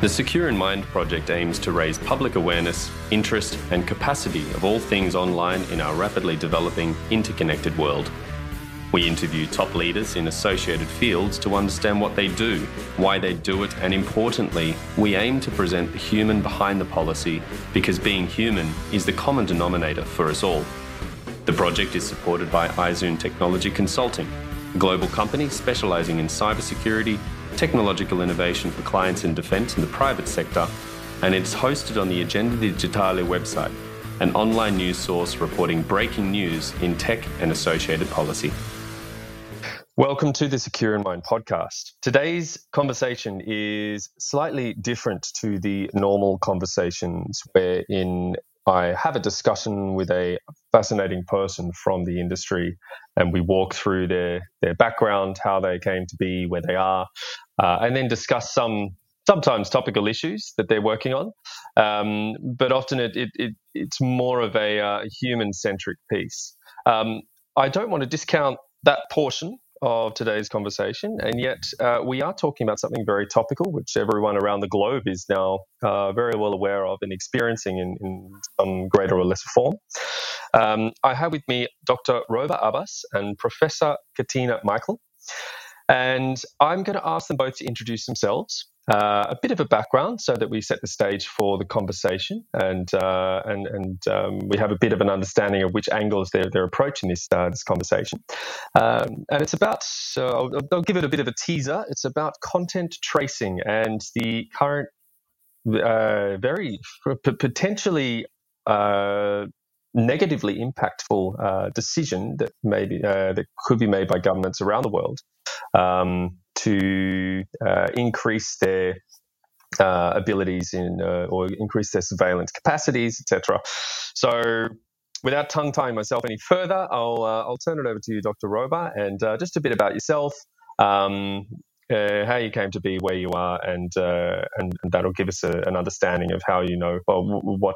The Secure in Mind project aims to raise public awareness, interest, and capacity of all things online in our rapidly developing, interconnected world. We interview top leaders in associated fields to understand what they do, why they do it, and importantly, we aim to present the human behind the policy because being human is the common denominator for us all. The project is supported by iZoom Technology Consulting, a global company specialising in cybersecurity, technological innovation for clients in defence and the private sector, and it's hosted on the Agenda Digitale website, an online news source reporting breaking news in tech and associated policy. Welcome to the Secure in Mind podcast. Today's conversation is slightly different to the normal conversations wherein I have a discussion with a fascinating person from the industry and we walk through their background, how they came to be where they are, and then discuss sometimes topical issues that they're working on. But often it's more of a human-centric piece. I don't want to discount that portion of today's conversation, and yet we are talking about something very topical, which everyone around the globe is now very well aware of and experiencing in some greater or lesser form. I have with me Dr. Roba Abbas and Professor Katina Michael, and I'm going to ask them both to introduce themselves, a bit of a background so that we set the stage for the conversation and we have a bit of an understanding of which angles they're approaching this conversation. And it's about, I'll give it a bit of a teaser, it's about content tracing and the current very potentially negatively impactful decision that could be made by governments around the world to increase their abilities or increase their surveillance capacities, etc. So, without tongue-tying myself any further, I'll turn it over to you, Dr. Roba, and just a bit about yourself, how you came to be where you are, and that'll give us an understanding of how what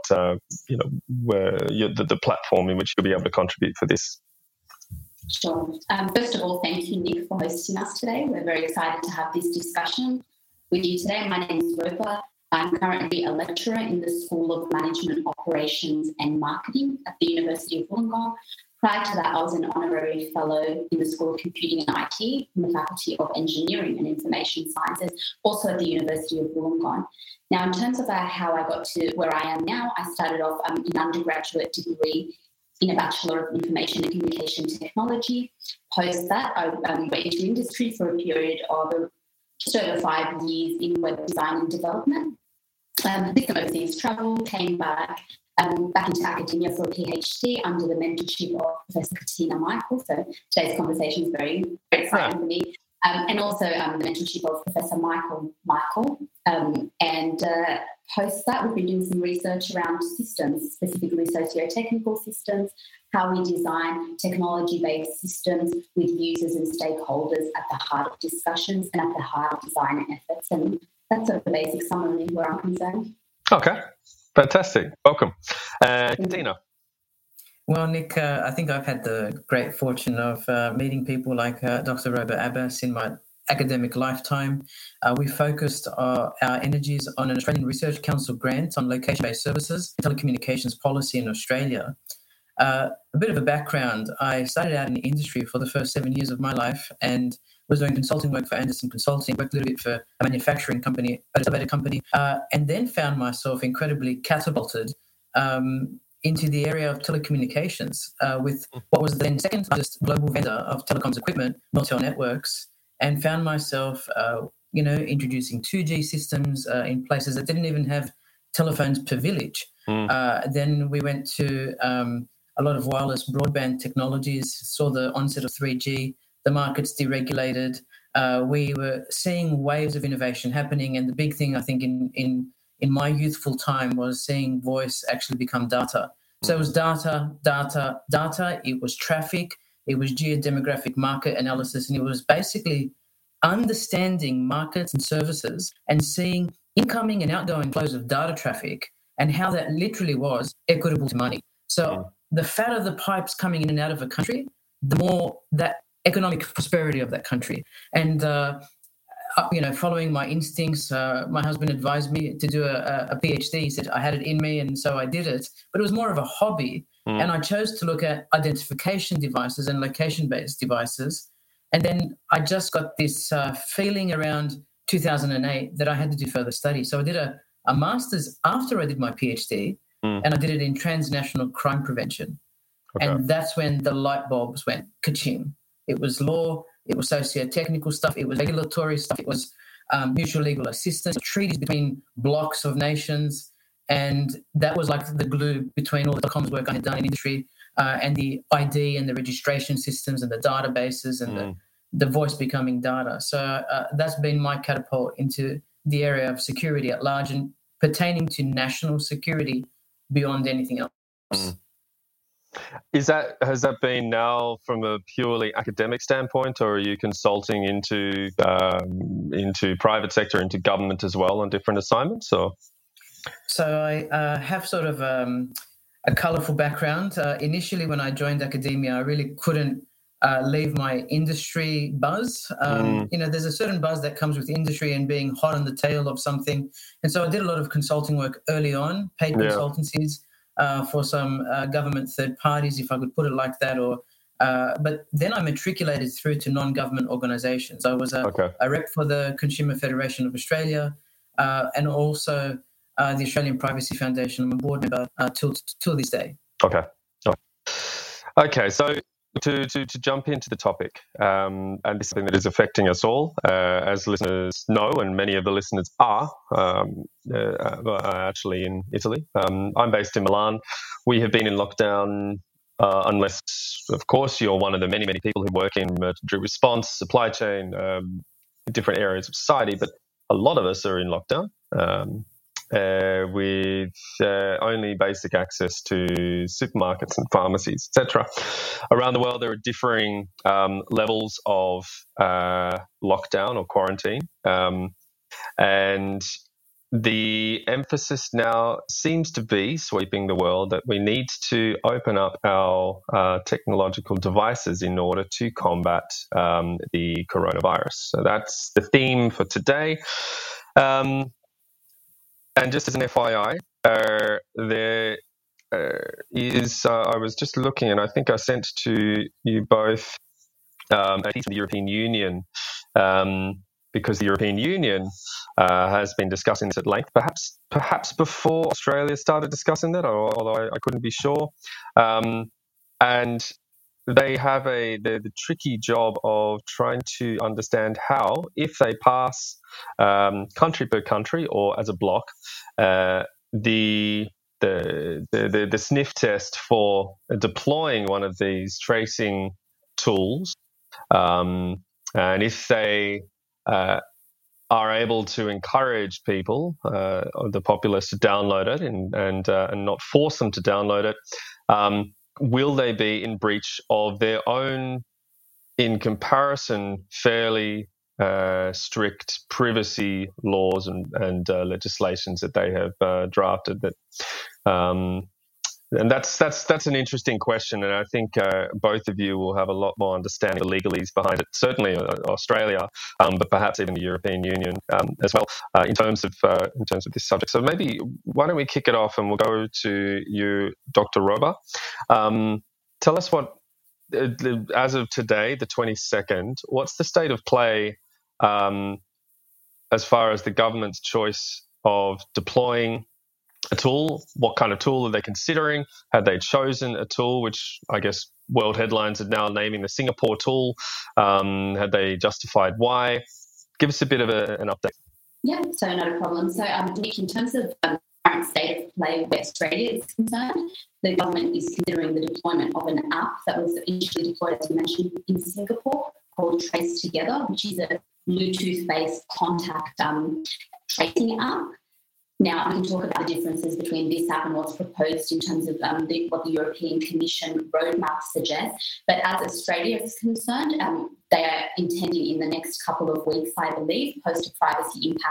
the platform in which you'll be able to contribute for this. Sure. First of all, thank you, Nick, for hosting us today. We're very excited to have this discussion with you today. My name is Roba. I'm currently a lecturer in the School of Management, Operations and Marketing at the University of Wollongong. Prior to that, I was an honorary fellow in the School of Computing and IT in the Faculty of Engineering and Information Sciences, also at the University of Wollongong. Now, in terms of how I got to where I am now, I started off an undergraduate degree in a Bachelor of Information and Communication Technology. Post that, I went into industry for a period of just over 5 years in web design and development. Did some overseas travel, came back into academia for a PhD under the mentorship of Professor Katina Michael. So today's conversation is very, very exciting for me. And also the mentorship of Professor Michael. And post that, we've been doing some research around systems, specifically socio-technical systems, how we design technology-based systems with users and stakeholders at the heart of discussions and at the heart of design efforts. And that's sort of the basic summary where I'm concerned. Okay, fantastic. Welcome. Katina. Well, Nick, I think I've had the great fortune of meeting people like Dr. Roba Abbas in my academic lifetime. We focused our energies on an Australian Research Council grant on location-based services and telecommunications policy in Australia. A bit of a background, I started out in the industry for the first 7 years of my life and was doing consulting work for Anderson Consulting, worked a little bit for a manufacturing company, a elevator company, and then found myself incredibly catapulted into the area of telecommunications with what was then second largest global vendor of telecoms equipment, Nortel Networks, and found myself, introducing 2G systems in places that didn't even have telephones per village. Then we went to a lot of wireless broadband technologies, saw the onset of 3G, the markets deregulated. We were seeing waves of innovation happening, and the big thing I think in my youthful time was seeing voice actually become data. So it was data. It was traffic. It was geodemographic market analysis, and it was basically understanding markets and services and seeing incoming and outgoing flows of data traffic and how that literally was equitable to money. So the fatter the pipes coming in and out of a country, the more that economic prosperity of that country. And following my instincts, my husband advised me to do a PhD. He said I had it in me, and so I did it. But it was more of a hobby. And I chose to look at identification devices and location-based devices. And then I just got this feeling around 2008 that I had to do further study. So I did a master's after I did my PhD, and I did it in transnational crime prevention. Okay. And that's when the light bulbs went ka-ching. It was law, it was socio-technical stuff, it was regulatory stuff, it was mutual legal assistance, treaties between blocks of nations. And that was like the glue between all the comms work I had done in industry and the ID and the registration systems and the databases and the voice becoming data. So that's been my catapult into the area of security at large and pertaining to national security beyond anything else. Has that been now from a purely academic standpoint, or are you consulting into private sector, into government as well on different assignments? Or so I have sort of a colourful background. Initially, when I joined academia, I really couldn't leave my industry buzz. There's a certain buzz that comes with industry and being hot on the tail of something. And so I did a lot of consulting work early on, paid consultancies for some government third parties, if I could put it like that. But then I matriculated through to non-government organisations. I was a rep for the Consumer Federation of Australia and also the Australian Privacy Foundation. I'm a board member till this day. Okay, so to jump into the topic, and this is something that is affecting us all, as listeners know, and many of the listeners are actually in Italy. I'm based in Milan. We have been in lockdown, unless, of course, you're one of the many, many people who work in emergency response, supply chain, different areas of society, but a lot of us are in lockdown. With only basic access to supermarkets and pharmacies, etc. Around the world, there are differing levels of lockdown or quarantine, and the emphasis now seems to be sweeping the world that we need to open up our technological devices in order to combat the coronavirus. So that's the theme for today. And just as an FYI, there is, I was just looking, and I think I sent to you both a piece from the European Union, because the European Union has been discussing this at length, perhaps before Australia started discussing that, although I couldn't be sure. And they have the tricky job of trying to understand how, if they pass country per country or as a block, the sniff test for deploying one of these tracing tools, and if they are able to encourage people, the populace, to download it and not force them to download it. Will they be in breach of their own, in comparison, fairly strict privacy laws and legislations that they have drafted? And that's an interesting question, and I think both of you will have a lot more understanding of the legalese behind it. Certainly Australia, but perhaps even the European Union as well, in terms of this subject. So maybe why don't we kick it off, and we'll go to you, Dr. Roba. Tell us what, as of today, the 22nd, what's the state of play as far as the government's choice of deploying a tool? What kind of tool are they considering? Have they chosen a tool, which I guess world headlines are now naming the Singapore tool? Have they justified why? Give us a bit of an update. Yeah, so not a problem. So, Nick, in terms of current state of play where Australia is concerned, the government is considering the deployment of an app that was initially deployed, as you mentioned, in Singapore called Trace Together, which is a Bluetooth-based contact tracing app. Now, I can talk about the differences between this app and what's proposed in terms of what the European Commission roadmap suggests. But as Australia is concerned, they are intending in the next couple of weeks, I believe, post a privacy impact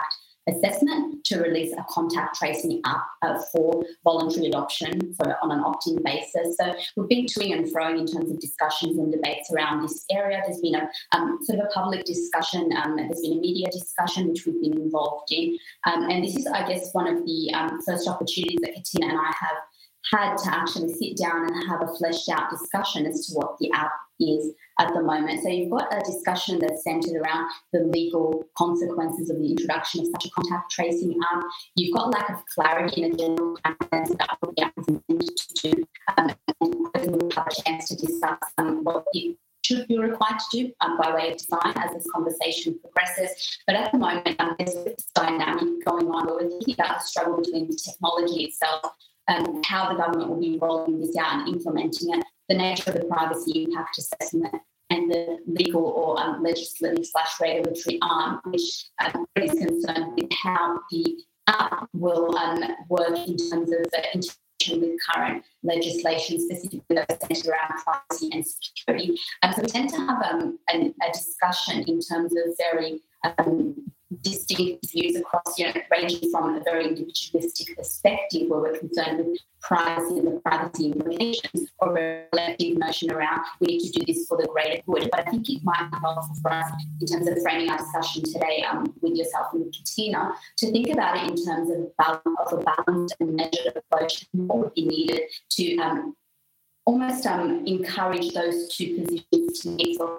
assessment to release a contact tracing app for voluntary adoption on an opt-in basis. So we've been toing and froing in terms of discussions and debates around this area. There's been a sort of a public discussion, there's been a media discussion which we've been involved in. And this is, I guess, one of the first opportunities that Katina and I have had to actually sit down and have a fleshed out discussion as to what the app is at the moment. So you've got a discussion that's centred around the legal consequences of the introduction of such a contact tracing app. You've got lack of clarity in a general sense about what the app is intended to do, and we'll have a chance to discuss what it should be required to do by way of design as this conversation progresses. But at the moment, there's this dynamic going on where we're thinking about the struggle between the technology itself and how the government will be rolling this out and implementing it, the nature of the privacy impact assessment, and the legal or legislative/regulatory arm, which is concerned with how the app will work in terms of the interaction with current legislation, specifically those centred around privacy and security. So we tend to have a discussion in terms of very distinct views across, ranging from a very individualistic perspective where we're concerned with privacy and the privacy implications, or a collective notion around we need to do this for the greater good. But I think it might be helpful for us in terms of framing our discussion today with yourself and with Katina to think about it in terms of a balanced and measured approach and what would be needed to almost encourage those two positions to meet for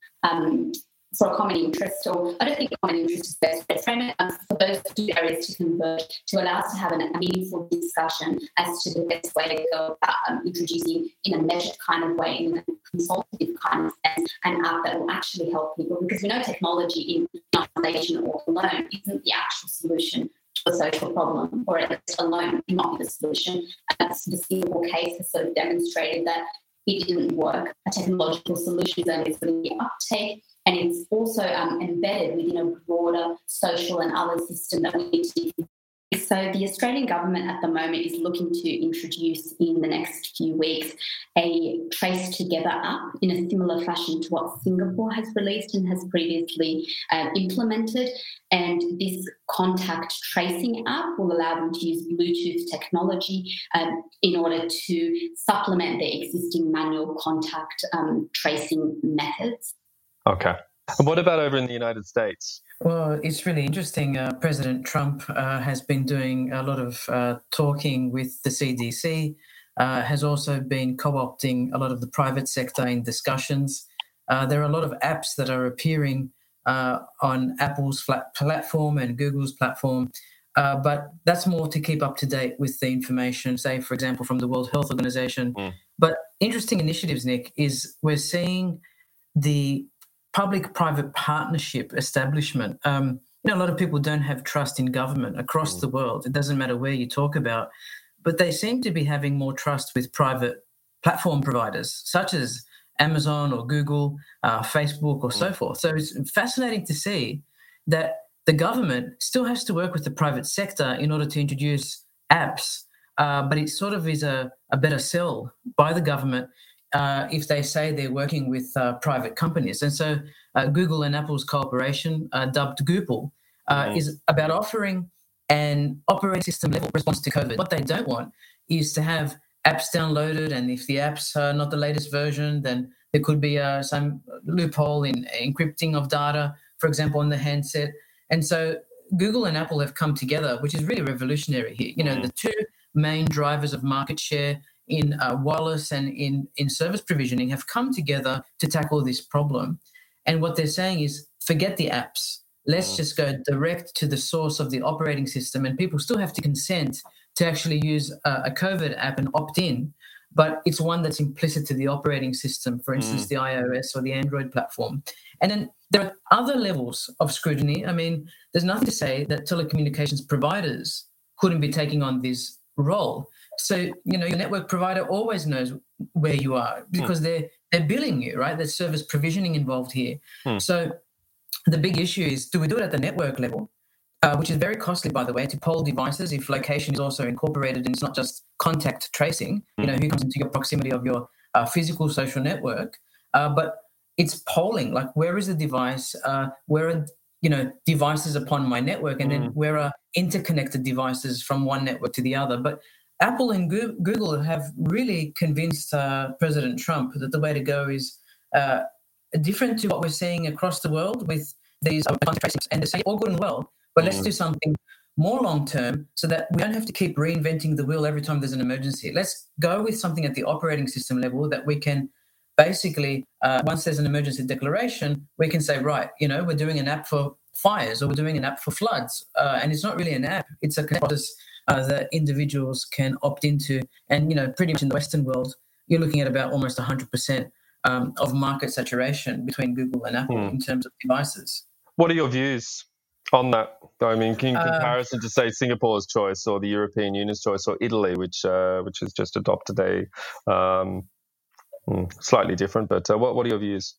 a common interest, or I don't think common interest is best, but frame it for those two areas to converge to allow us to have a meaningful discussion as to the best way to go about introducing in a measured kind of way, in a consultative kind of sense, an app that will actually help people, because we know technology in isolation or alone isn't the actual solution to a social problem, or at least alone not the solution. The Singapore case has sort of demonstrated that it didn't work. A technological solution is only sort of the uptake, and it's also embedded within a broader social and other system that we need to do. So the Australian government at the moment is looking to introduce in the next few weeks a Trace Together app in a similar fashion to what Singapore has released and has previously implemented. And this contact tracing app will allow them to use Bluetooth technology in order to supplement their existing manual contact tracing methods. Okay. And what about over in the United States? Well, it's really interesting. President Trump has been doing a lot of talking with the CDC, has also been co-opting a lot of the private sector in discussions. There are a lot of apps that are appearing on Apple's platform and Google's platform, but that's more to keep up to date with the information, say, for example, from the World Health Organization. But interesting initiatives, Nick, is we're seeing the public-private partnership establishment. A lot of people don't have trust in government across the world. It doesn't matter where you talk about, but they seem to be having more trust with private platform providers, such as Amazon or Google, Facebook, or so forth. So it's fascinating to see that the government still has to work with the private sector in order to introduce apps, but it sort of is a better sell by the government if they say they're working with private companies. And so Google and Apple's cooperation, dubbed Google, is about offering an operating system level response to COVID. What they don't want is to have apps downloaded, and if the apps are not the latest version, then there could be some loophole in encrypting of data, for example, on the handset. And so Google and Apple have come together, which is really revolutionary here. The two main drivers of market share in wireless and in service provisioning have come together to tackle this problem. And what they're saying is, forget the apps. Let's just go direct to the source of the operating system. And people still have to consent to actually use a COVID app and opt in, but it's one that's implicit to the operating system, for instance, the iOS or the Android platform. And then there are other levels of scrutiny. I mean, there's nothing to say that telecommunications providers couldn't be taking on this role. So, your network provider always knows where you are because they're billing you, right? There's service provisioning involved here. So the big issue is, do we do it at the network level, which is very costly, by the way, to poll devices if location is also incorporated and it's not just contact tracing, who comes into your proximity of your physical social network, but it's polling, like where is the device, where are devices upon my network, and then where are interconnected devices from one network to the other. But Apple and Google have really convinced President Trump that the way to go is different to what we're seeing across the world with these contact tracings. And they say, all good and well, but let's do something more long-term so that we don't have to keep reinventing the wheel every time there's an emergency. Let's go with something at the operating system level that we can basically, once there's an emergency declaration, we can say, right, we're doing an app for fires or we're doing an app for floods. And it's not really an app. It's a process that individuals can opt into. And, pretty much in the Western world, you're looking at about almost 100% of market saturation between Google and Apple in terms of devices. What are your views on that? I mean, in comparison to, say, Singapore's choice or the European Union's choice or Italy, which has just adopted a slightly different, but what are your views?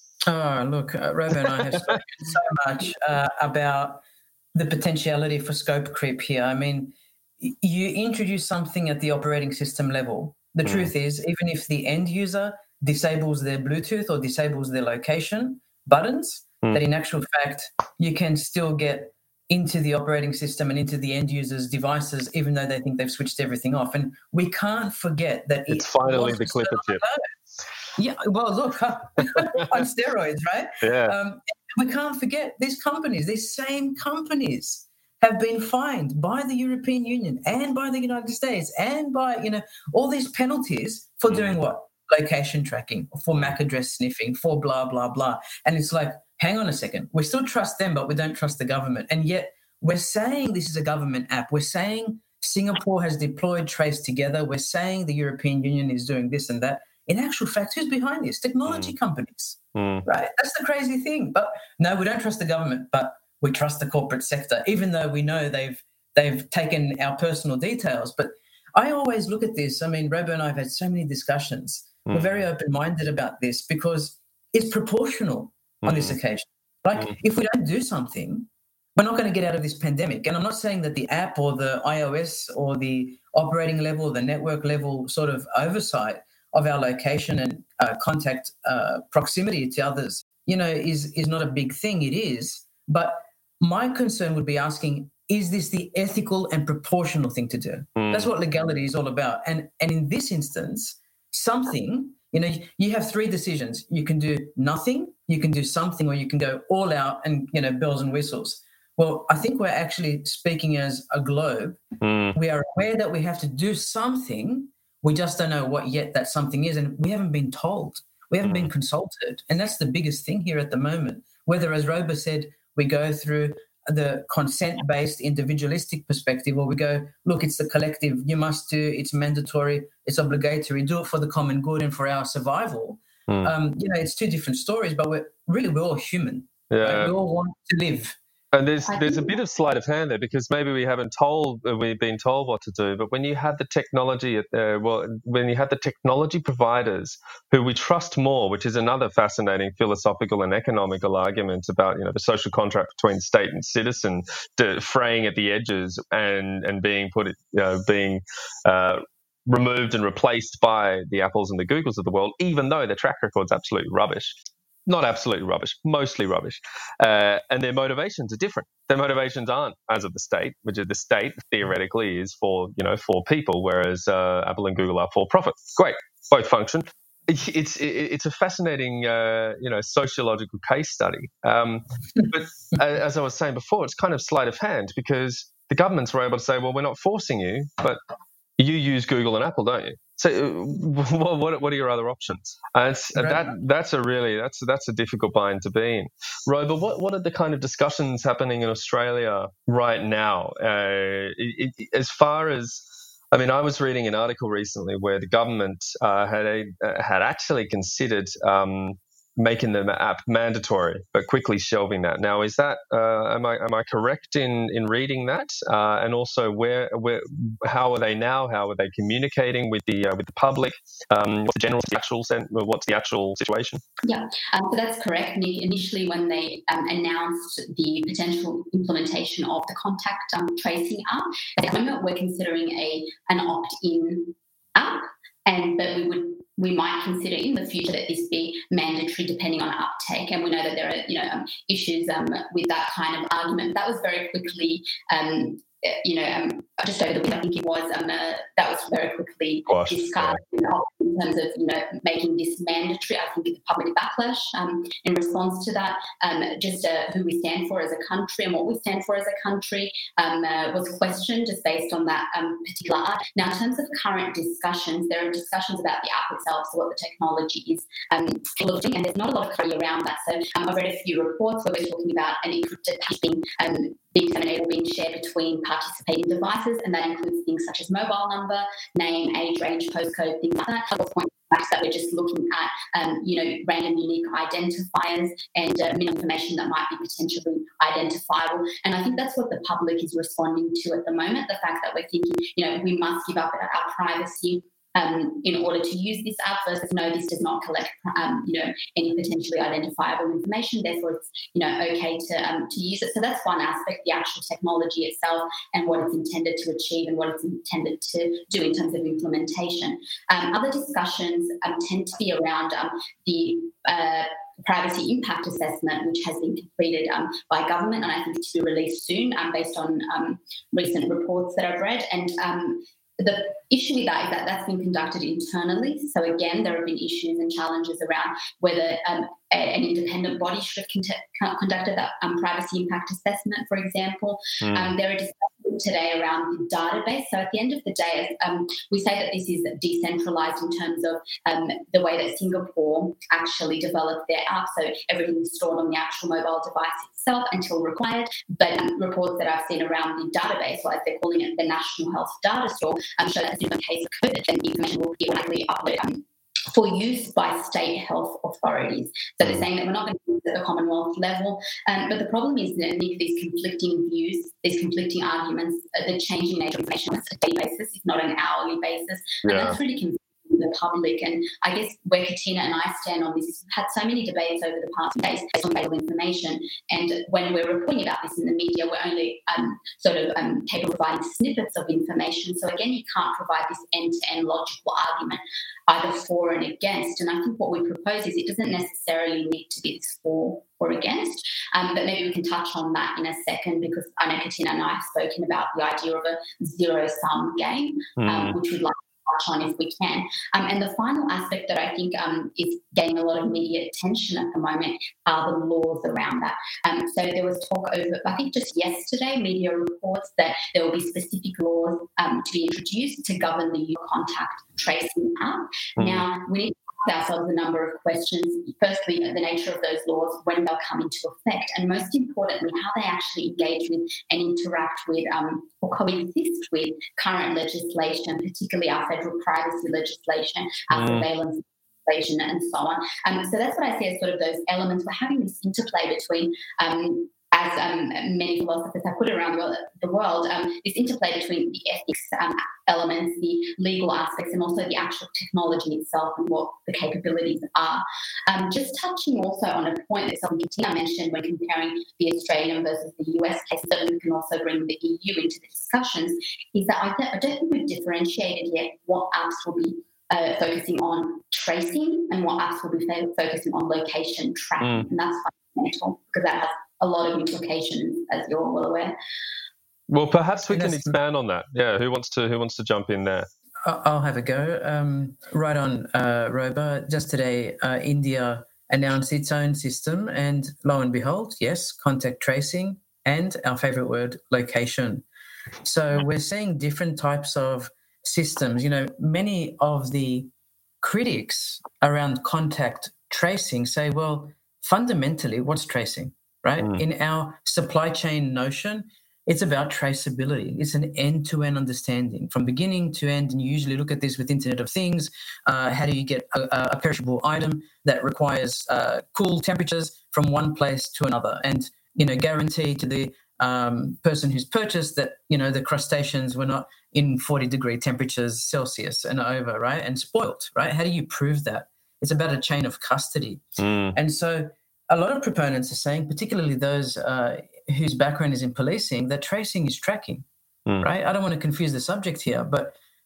Oh, look, Robo and I have spoken so much about the potentiality for scope creep here. I mean, you introduce something at the operating system level. The truth is, even if the end user disables their Bluetooth or disables their location buttons, that in actual fact, you can still get into the operating system and into the end user's devices, even though they think they've switched everything off. And we can't forget that it's finally the Clipper chip. Yeah, well, look, on steroids, right? Yeah. We can't forget these same companies have been fined by the European Union and by the United States and by, all these penalties for doing what? Location tracking, for MAC address sniffing, for blah, blah, blah. And it's like, hang on a second. We still trust them, but we don't trust the government. And yet we're saying this is a government app. We're saying Singapore has deployed Trace Together. We're saying the European Union is doing this and that. In actual fact, who's behind this? Technology companies, right? That's the crazy thing. But no, we don't trust the government, but we trust the corporate sector, even though we know they've taken our personal details. But I always look at this. I mean, Robo and I have had so many discussions. We're very open-minded about this because it's proportional on this occasion. Like, if we don't do something, we're not going to get out of this pandemic. And I'm not saying that the app or the iOS or the operating level, the network level sort of oversight of our location and contact proximity to others, is not a big thing. It is. But my concern would be asking, is this the ethical and proportional thing to do? That's what legality is all about. And in this instance, something, you have three decisions. You can do nothing, you can do something, or you can go all out and, bells and whistles. Well, I think we're actually speaking as a globe. We are aware that we have to do something. We just don't know what yet that something is. And we haven't been told. We haven't been consulted. And that's the biggest thing here at the moment. Whether, as Robo said, we go through the consent-based individualistic perspective, or we go, look, it's the collective, you must do, it's mandatory, it's obligatory, do it for the common good and for our survival. It's two different stories, but we're all human. Yeah. Right? We all want to live. And there's a bit of sleight of hand there, because maybe we've been told what to do. But when you have the technology, when you have the technology providers who we trust more, which is another fascinating philosophical and economical argument about the social contract between state and citizen, fraying at the edges and being removed and replaced by the Apples and the Googles of the world, even though their track record's absolutely rubbish. Not absolutely rubbish, mostly rubbish. And their motivations are different. Their motivations aren't as of the state, which is the state theoretically is for people, whereas Apple and Google are for profit. Great, both function. It's a fascinating sociological case study. But as I was saying before, it's kind of sleight of hand, because the governments were able to say, well, we're not forcing you, but you use Google and Apple, don't you? So, what are your other options? That's a difficult bind to be in. Robo, what are the kind of discussions happening in Australia right now? As far as, I was reading an article recently where the government had actually considered making the app mandatory, but quickly shelving that. Now, is that am I correct in reading that? And also, how are they now? How are they communicating with the public? What's the actual situation? Yeah, so that's correct, Nick. Initially, when they announced the potential implementation of the contact tracing app, at the moment we're considering an opt-in app, but we would we might consider in the future that this be mandatory depending on uptake. And we know that there are, issues with that kind of argument. That was very quickly, just over the week, I think it was, that was very quickly discussed in terms of, making this mandatory. I think the public backlash in response to that, just who we stand for as a country and what we stand for as a country was questioned just based on that particular art. Now, in terms of current discussions, there are discussions about the app itself, so what the technology is looking, and there's not a lot of clarity around that. So I've read a few reports where we're talking about an encrypted passing being disseminated or being shared between participating devices, and that includes things such as mobile number, name, age range, postcode, things like that. That we're just looking at, random unique identifiers and information that might be potentially identifiable. And I think that's what the public is responding to at the moment, the fact that we're thinking, we must give up our privacy in order to use this app versus no, this does not collect, any potentially identifiable information. Therefore, it's, okay to use it. So that's one aspect, the actual technology itself and what it's intended to achieve and what it's intended to do in terms of implementation. Other discussions tend to be around the privacy impact assessment, which has been completed by government, and I think to be released soon based on recent reports that I've read. And the issue with that is that that's been conducted internally. So again, there have been issues and challenges around whether an independent body should have conducted that privacy impact assessment, for example. There are discussions today around the database. So at the end of the day, we say that this is decentralised in terms of the way that Singapore actually developed their app. So everything is stored on the actual mobile device itself until required. But reports that I've seen around the database, or as they're calling it, the National Health Data Store, show that in the case of COVID, then the information will be automatically uploaded for use by state health authorities. So they're saying that we're not going to use it at the Commonwealth level. But the problem is that these conflicting views, these conflicting arguments, the changing nature of information on a daily basis, if not an hourly basis. And that's really confusing the public. And I guess where Katina and I stand on this is we've had so many debates over the past days based on available information. And when we're reporting about this in the media, we're only capable of providing snippets of information. So again, you can't provide this end-to-end logical argument either for and against. And I think what we propose is it doesn't necessarily need to be this for or against, but maybe we can touch on that in a second, because I know Katina and I have spoken about the idea of a zero-sum game, which we'd like to touch on if we can. And the final aspect that I think is getting a lot of media attention at the moment are the laws around that. So there was talk over, I think just yesterday, media reports that there will be specific laws to be introduced to govern the use of contact tracing app. Now, we need to ask ourselves a number of questions. Firstly, the nature of those laws, when they'll come into effect, and most importantly, how they actually engage with and interact with or coexist with current legislation, particularly our federal privacy legislation, our surveillance legislation, and so on. So that's what I see as sort of those elements. We're having this interplay between as many philosophers have put it around the world, this interplay between the ethics elements, the legal aspects, and also the actual technology itself and what the capabilities are. Just touching also on a point that something Katina mentioned when comparing the Australian versus the US case, so we can also bring the EU into the discussions, is that I don't think we've differentiated yet what apps will be focusing on tracing and what apps will be focusing on location tracking. And that's fundamental, because that has a lot of implications, as you're well aware. Well, perhaps we can expand on that. Yeah, who wants to jump in there? I'll have a go. Right on, Roba. Just today, India announced its own system, and lo and behold, yes, contact tracing and our favourite word, location. So we're seeing different types of systems. Many of the critics around contact tracing say, well, fundamentally, what's tracing? Right? In our supply chain notion, it's about traceability. It's an end-to-end understanding from beginning to end. And you usually look at this with Internet of Things. How do you get a perishable item that requires cool temperatures from one place to another? And, guarantee to the person who's purchased that, the crustaceans were not in 40-degree temperatures Celsius and over, right? And spoilt, right? How do you prove that? It's about a chain of custody. And so a lot of proponents are saying, particularly those whose background is in policing, that tracing is tracking, right? I don't want to confuse the subject here, but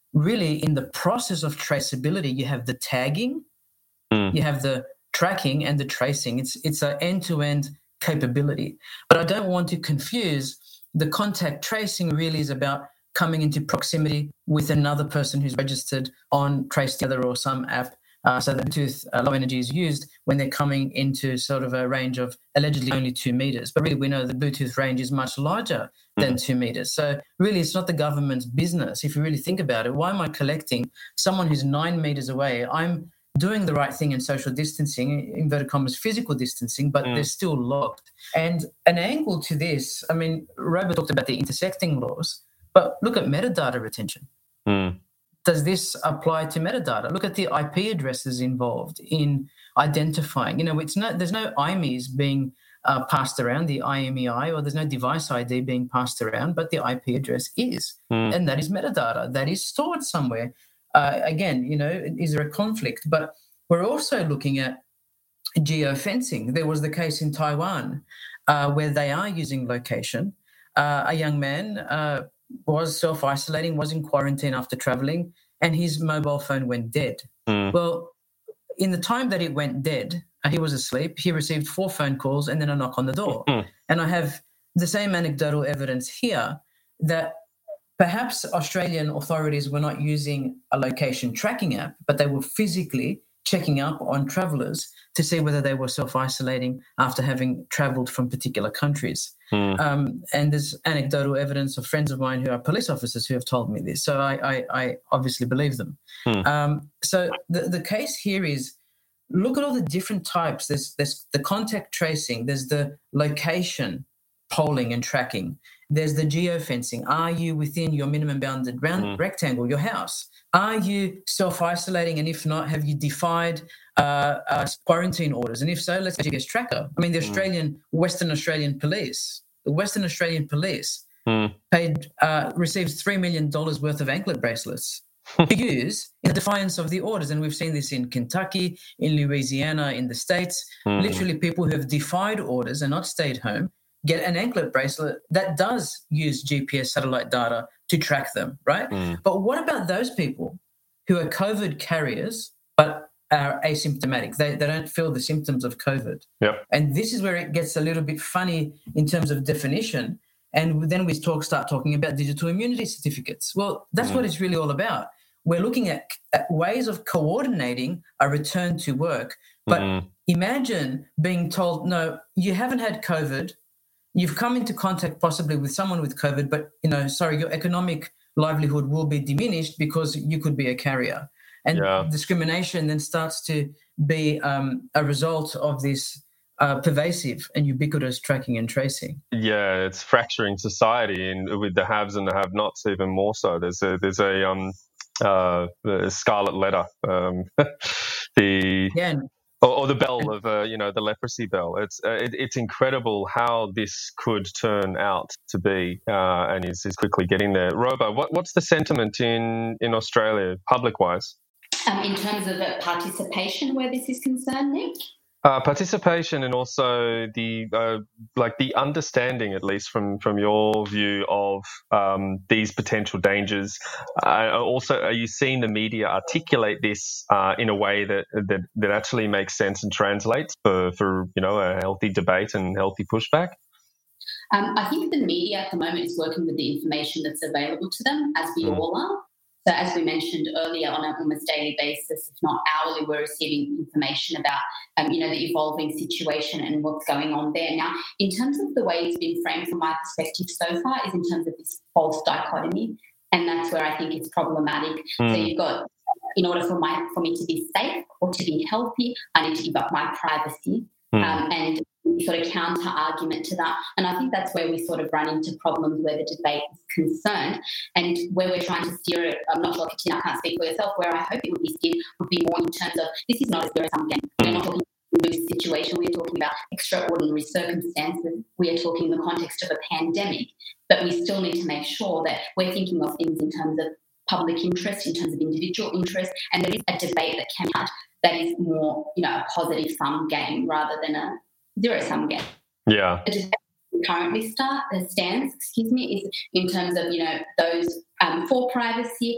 really in the process of traceability, you have the tagging, you have the tracking and the tracing. It's an end-to-end capability. But I don't want to confuse the contact tracing really is about coming into proximity with another person who's registered on TraceTogether or some app. So the Bluetooth Low Energy is used when they're coming into sort of a range of allegedly only 2 meters. But really, we know the Bluetooth range is much larger than 2 meters. So really, it's not the government's business. If you really think about it, why am I collecting someone who's 9 meters away? I'm doing the right thing in social distancing, inverted commas, physical distancing, but they're still locked. And an angle to this, I mean, Robert talked about the intersecting laws, but look at metadata retention. Does this apply to metadata? Look at the IP addresses involved in identifying. There's no IMEIs being passed around, the IMEI, or there's no device ID being passed around, but the IP address is. And that is metadata. That is stored somewhere. Again, is there a conflict? But we're also looking at geofencing. There was the case in Taiwan where they are using location. A young man was self-isolating, was in quarantine after traveling, and his mobile phone went dead. Well, in the time that it went dead, he was asleep. He received 4 phone calls and then a knock on the door. And I have the same anecdotal evidence here that perhaps Australian authorities were not using a location tracking app, but they were physically checking up on travellers to see whether they were self-isolating after having travelled from particular countries. And there's anecdotal evidence of friends of mine who are police officers who have told me this. So I obviously believe them. So the case here is, look at all the different types. There's the contact tracing. There's the location polling and tracking. There's the geofencing. Are you within your minimum bounded rectangle, your house? Are you self-isolating? And if not, have you defied quarantine orders? And if so, let's get GPS tracker. I mean, the Western Australian Police receives $3 million worth of anklet bracelets to use in defiance of the orders. And we've seen this in Kentucky, in Louisiana, in the States. Literally people who have defied orders and not stayed home get an anklet bracelet that does use GPS satellite data to track them, right? But what about those people who are COVID carriers but are asymptomatic? They don't feel the symptoms of COVID. And this is where it gets a little bit funny in terms of definition. And then we start talking about digital immunity certificates. Well, that's what it's really all about. We're looking at ways of coordinating a return to work. But imagine being told, no, you haven't had COVID. You've come into contact possibly with someone with COVID, but, your economic livelihood will be diminished because you could be a carrier. And discrimination then starts to be a result of this pervasive and ubiquitous tracking and tracing. Yeah, it's fracturing society, and with the haves and the have-nots even more so. There's a scarlet letter, or the bell of the leprosy bell. It's incredible how this could turn out to be, and is quickly getting there. Roba, what's the sentiment in Australia public wise? In terms of participation, where this is concerned, Nick? Participation, and also the understanding, at least from your view, of these potential dangers. Also, are you seeing the media articulate this in a way that actually makes sense and translates for a healthy debate and healthy pushback? I think the media at the moment is working with the information that's available to them, as we all are. So as we mentioned earlier, on an almost daily basis, if not hourly, we're receiving information about, the evolving situation and what's going on there. Now, in terms of the way it's been framed from my perspective so far is in terms of this false dichotomy, and that's where I think it's problematic. So you've got, in order for me to be safe or to be healthy, I need to give up my privacy. And sort of counter argument to that. And I think that's where we sort of run into problems where the debate is concerned, and where we're trying to steer it. I'm not sure, Katina, I can't speak for yourself, where I hope it would be steered would be more in terms of, this is not a zero-sum game. We're not talking about a situation, we're talking about extraordinary circumstances. We are talking in the context of a pandemic, but we still need to make sure that we're thinking of things in terms of public interest, in terms of individual interest, and there is a debate that can happen that is more, a positive sum game rather than a zero-sum game. Yeah. The debate currently stands, is in terms of, those for privacy,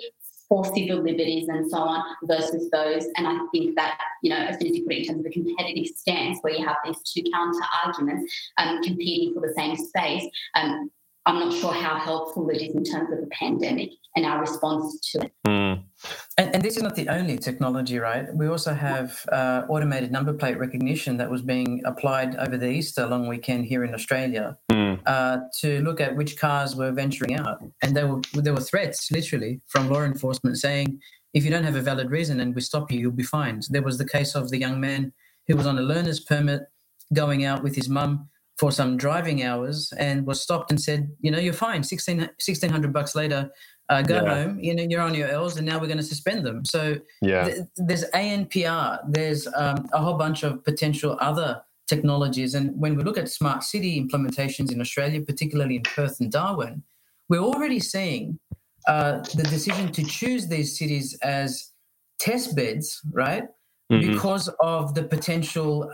for civil liberties and so on versus those. And I think that, as soon as you put it in terms of a competitive stance where you have these two counter arguments competing for the same space, I'm not sure how helpful it is in terms of the pandemic and our response to it. And this is not the only technology, right? We also have automated number plate recognition that was being applied over the Easter long weekend here in Australia to look at which cars were venturing out. And there were threats, literally, from law enforcement saying, if you don't have a valid reason and we stop you, you'll be fined. There was the case of the young man who was on a learner's permit going out with his mum for some driving hours and was stopped and said, you're fine, $1,600 later, go home, you're on your L's and now we're going to suspend them. So there's ANPR, there's a whole bunch of potential other technologies. And when we look at smart city implementations in Australia, particularly in Perth and Darwin, we're already seeing the decision to choose these cities as test beds, right? Mm-hmm. Because of the potential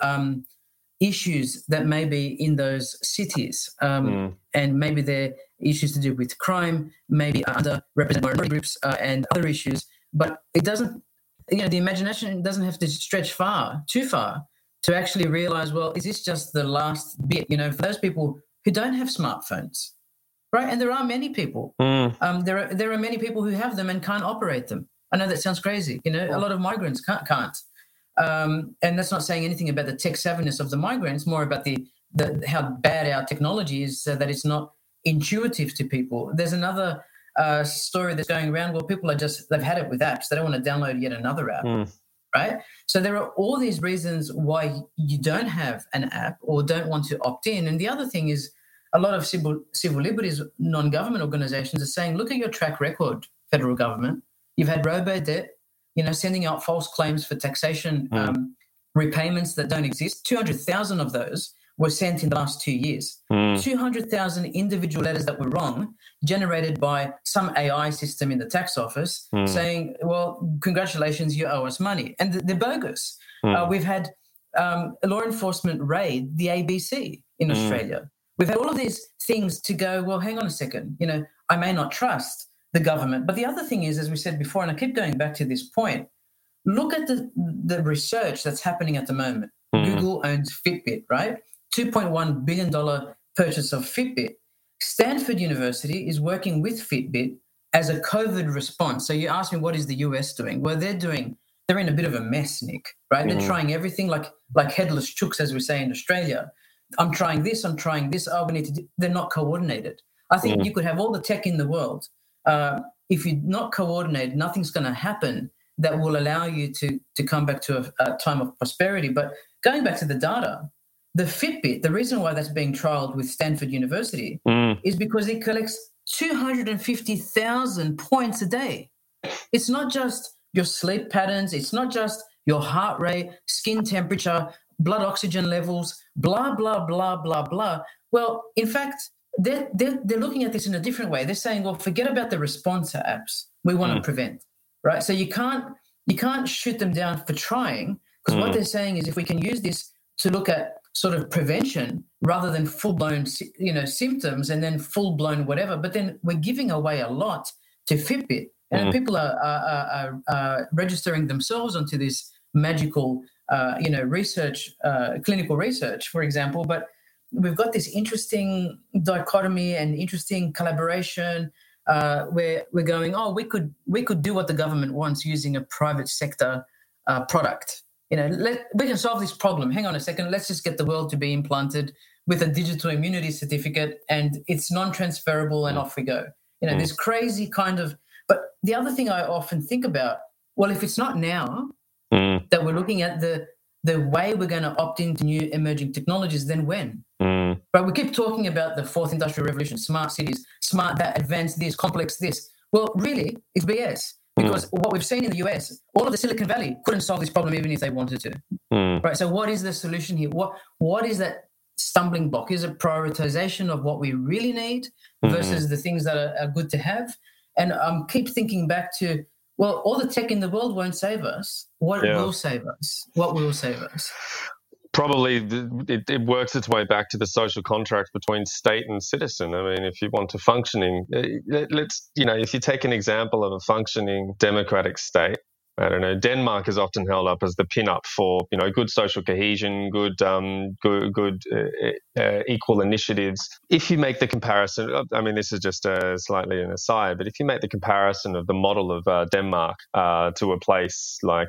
issues that may be in those cities. And maybe they're issues to do with crime, maybe underrepresented minority groups and other issues. But it doesn't, the imagination doesn't have to stretch too far to actually realize, well, is this just the last bit? For those people who don't have smartphones, right? And there are many people. There are many people who have them and can't operate them. I know that sounds crazy. A lot of migrants can't. And that's not saying anything about the tech savviness of the migrants, more about the how bad our technology is, so that it's not intuitive to people. There's another story that's going around where people they've had it with apps. They don't want to download yet another app, right? So there are all these reasons why you don't have an app or don't want to opt in. And the other thing is a lot of civil liberties non-government organizations are saying, look at your track record, federal government. You've had robo-debt, sending out false claims for taxation repayments that don't exist. 200,000 of those were sent in the last 2 years. 200,000 individual letters that were wrong, generated by some AI system in the tax office saying, well, congratulations, you owe us money. And they're bogus. We've had a law enforcement raid the ABC in Australia. We've had all of these things to go, well, hang on a second, I may not trust the government. But the other thing is, as we said before, and I keep going back to this point, look at the research that's happening at the moment. Google owns Fitbit, right? $2.1 billion purchase of Fitbit. Stanford University is working with Fitbit as a COVID response. So you ask me, what is the US doing? Well, they're in a bit of a mess, Nick, right? They're trying everything like headless chooks, as we say in Australia. I'm trying this. Oh, we need to they're not coordinated. I think you could have all the tech in the world. If you're not coordinated, nothing's going to happen that will allow you to come back to a time of prosperity. But going back to the data, the Fitbit, the reason why that's being trialed with Stanford University is because it collects 250,000 points a day. It's not just your sleep patterns. It's not just your heart rate, skin temperature, blood oxygen levels, blah, blah, blah, blah, blah. Well, in fact, they're looking at this in a different way. They're saying, well, forget about the responser apps. We want to prevent, right? So you can't shoot them down for trying, because what they're saying is if we can use this to look at sort of prevention rather than full-blown, symptoms and then full-blown whatever, but then we're giving away a lot to Fitbit. And people are registering themselves onto this magical, research, clinical research, for example. But we've got this interesting dichotomy and interesting collaboration where we're going, we could do what the government wants using a private sector product. We can solve this problem. Hang on a second. Let's just get the world to be implanted with a digital immunity certificate, and it's non-transferable, and off we go. This crazy kind of. But the other thing I often think about, well, if it's not now that we're looking at the way we're going to opt into new emerging technologies, then when? But we keep talking about the fourth industrial revolution, smart cities, smart that, advanced this, complex this. Well, really, it's BS. Because what we've seen in the US, all of the Silicon Valley couldn't solve this problem even if they wanted to. Right. So what is the solution here? What is that stumbling block? Is it prioritization of what we really need versus the things that are good to have? And keep thinking back to, well, all the tech in the world won't save us. What will save us? What will save us? probably it works its way back to the social contract between state and citizen. I mean, if you want a functioning, if you take an example of a functioning democratic state, I don't know, Denmark is often held up as the pin-up for, good social cohesion, good equal initiatives. If you make the comparison, I mean, this is just slightly an aside, but if you make the comparison of the model of Denmark to a place like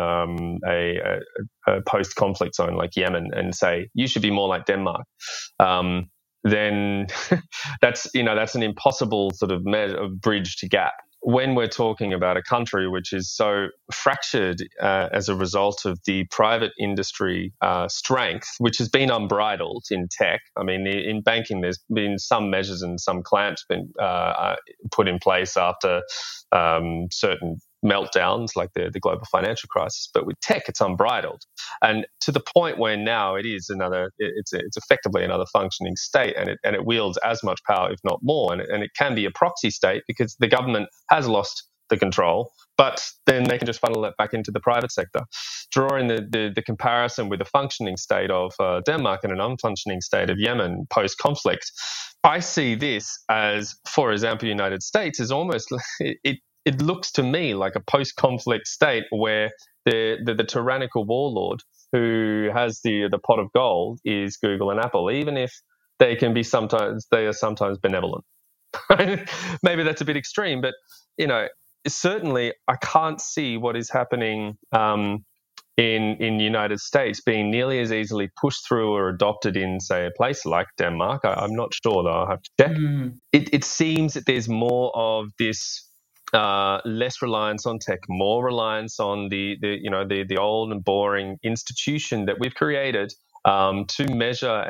a post-conflict zone like Yemen, and say you should be more like Denmark, then that's an impossible sort of bridge to gap. When we're talking about a country which is so fractured as a result of the private industry strength, which has been unbridled in tech. I mean, in banking, there's been some measures and some clamps been put in place after certain meltdowns like the global financial crisis, but with tech it's unbridled, and to the point where now it's effectively another functioning state, and it wields as much power if not more, and it can be a proxy state because the government has lost the control, but then they can just funnel it back into the private sector. Drawing the comparison with the functioning state of Denmark and an unfunctioning state of Yemen post-conflict, I see this as, for example, the United States is almost it looks to me like a post-conflict state where the tyrannical warlord who has the pot of gold is Google and Apple, even if they are sometimes benevolent. Maybe that's a bit extreme, but certainly I can't see what is happening in the United States being nearly as easily pushed through or adopted in, say, a place like Denmark. I'm not sure, though. I'll have to check. It seems that there's more of this less reliance on tech, more reliance on the old and boring institution that we've created to measure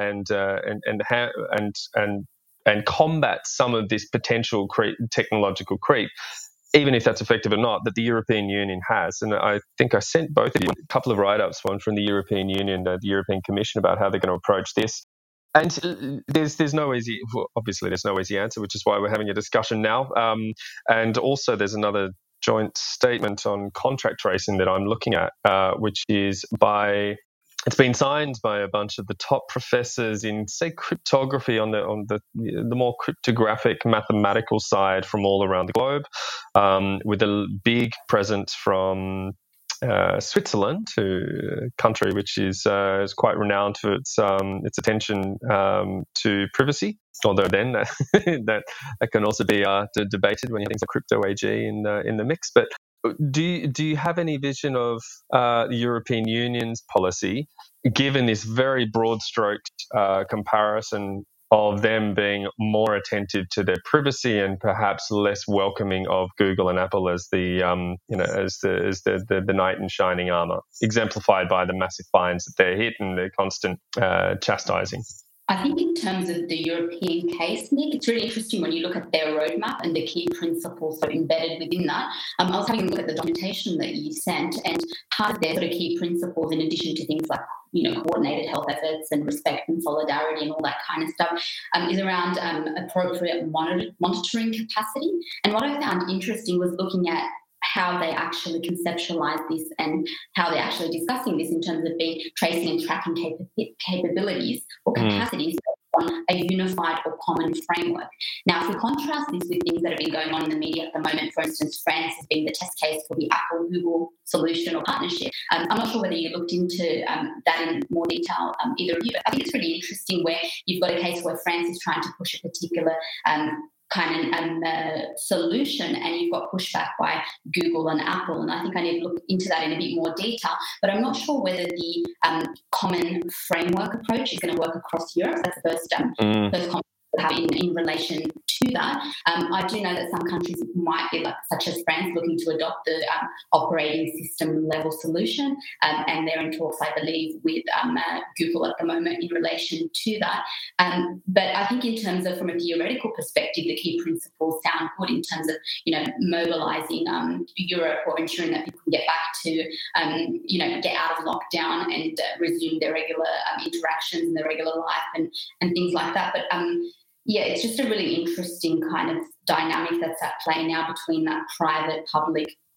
and combat some of this potential technological creep, even if that's effective or not, that the European Union has. And I think I sent both of you a couple of write-ups, one from the European Union, the European Commission, about how they're going to approach this. And there's no easy answer, which is why we're having a discussion now. And also there's another joint statement on contract tracing that I'm looking at, which is it's been signed by a bunch of the top professors in, say, cryptography on the more cryptographic mathematical side from all around the globe, with a big presence from Switzerland, a country which is quite renowned for its attention to privacy. Although then that can also be debated when you have things like Crypto AG in the mix. But do you have any vision of the European Union's policy, given this very broad-stroked comparison of them being more attentive to their privacy and perhaps less welcoming of Google and Apple as the knight in shining armor, exemplified by the massive fines that they're hit and the constant chastising? I think in terms of the European case, Nick, it's really interesting when you look at their roadmap and the key principles that are embedded within that. I was having a look at the documentation that you sent, and part of their sort of key principles, in addition to things like coordinated health efforts and respect and solidarity and all that kind of stuff, is around appropriate monitoring capacity. And what I found interesting was looking at how they actually conceptualize this and how they're actually discussing this in terms of being tracing and tracking capabilities or capacities on a unified or common framework. Now, if we contrast this with things that have been going on in the media at the moment, for instance, France has been the test case for the Apple-Google solution or partnership. I'm not sure whether you looked into that in more detail, either of you, but I think it's really interesting where you've got a case where France is trying to push a particular kind of solution, and you've got pushback by Google and Apple. And I think I need to look into that in a bit more detail. But I'm not sure whether the common framework approach is going to work across Europe. That's the first comment we have in relation to that. I do know that some countries might be, such as France, looking to adopt the operating system level solution, and they're in talks, I believe, with Google at the moment in relation to that. But I think in terms of, from a theoretical perspective, the key principles sound good in terms of, mobilising Europe or ensuring that people can get back to, get out of lockdown and resume their regular interactions and their regular life and things like that. But yeah, it's just a really interesting kind of dynamic that's at play now between that private-public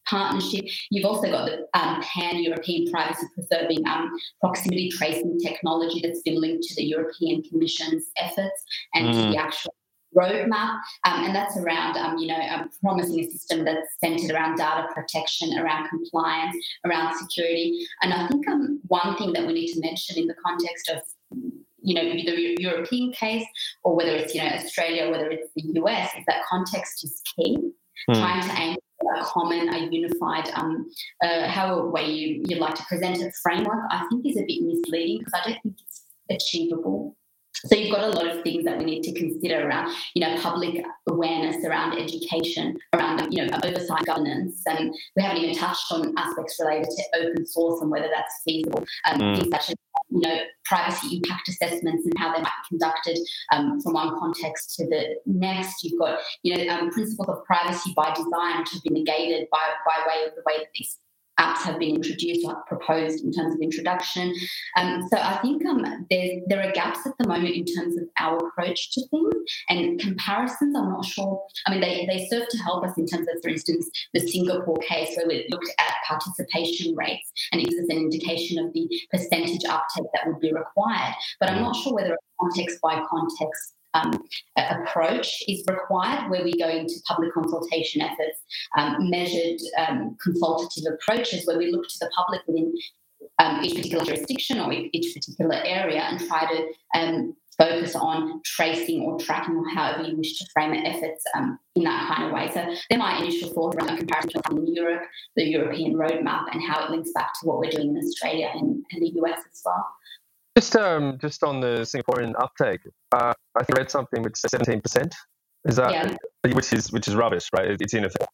partnership. You've also got the pan-European privacy-preserving proximity tracing technology that's been linked to the European Commission's efforts and to the actual roadmap, and that's around, promising a system that's centred around data protection, around compliance, around security. And I think one thing that we need to mention in the context of the European case, or whether it's Australia, whether it's the US, is that context is key. Trying to aim for a common, a unified, however way you'd like to present it, framework, I think is a bit misleading because I don't think it's achievable. So you've got a lot of things that we need to consider around, public awareness, around education, around, oversight governance. And we haven't even touched on aspects related to open source and whether that's feasible. Things such as, privacy impact assessments and how they might be conducted from one context to the next. You've got, principles of privacy by design, which have been negated by way of the way that these apps have been introduced or proposed in terms of introduction. So I think there are gaps at the moment in terms of our approach to things, and comparisons, I'm not sure. I mean, they serve to help us in terms of, for instance, the Singapore case where we looked at participation rates and it gives us an indication of the percentage uptake that would be required. But I'm not sure whether a context by context approach is required, where we go into public consultation efforts, measured consultative approaches where we look to the public within each particular jurisdiction or each particular area and try to focus on tracing or tracking, or however you wish to frame it, efforts in that kind of way. So they're my initial thoughts around the comparison between Europe, the European roadmap, and how it links back to what we're doing in Australia and the US as well. Just on the Singaporean uptake, I think I read something which says 17%. Is that which is rubbish, right? It's ineffective.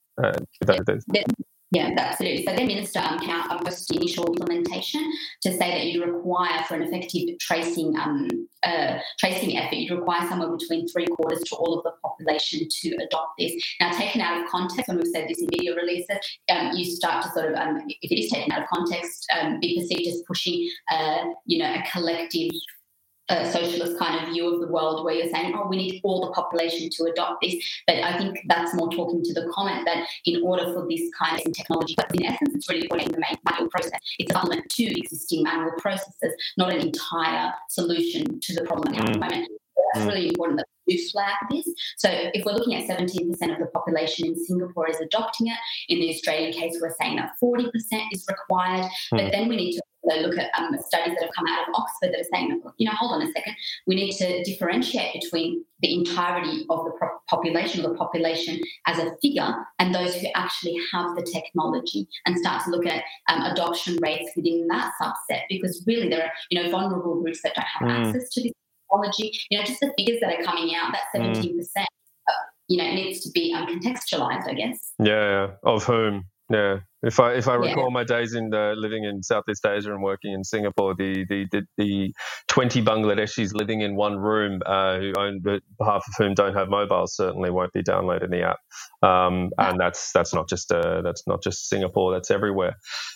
Yeah, absolutely. So their minister posted the initial implementation to say that you require, for an effective tracing effort, you require somewhere between 3/4 to all of the population to adopt this. Now, taken out of context, when we've said this in media releases, you start to sort of, if it is taken out of context, be perceived as pushing, a collective socialist kind of view of the world, where you're saying, we need all the population to adopt this. But I think that's more talking to the comment that in order for this kind of technology, but in essence, it's really putting the manual process. It's a supplement to existing manual processes, not an entire solution to the problem at the moment. That's really important that we do flag this. So if we're looking at 17% of the population in Singapore is adopting it, in the Australian case, we're saying that 40% is required. But then we need to look at studies that have come out of Oxford that are saying, hold on a second, we need to differentiate between the entirety of the population as a figure and those who actually have the technology, and start to look at adoption rates within that subset, because really there are, vulnerable groups that don't have access to this technology. Just the figures that are coming out, that 17%, needs to be contextualized, I guess. Yeah. Of whom? Yeah. If I recall my days in living in Southeast Asia and working in Singapore, the 20 Bangladeshis living in one room, half of whom don't have mobiles, certainly won't be downloading the app. And that's not just Singapore. That's everywhere.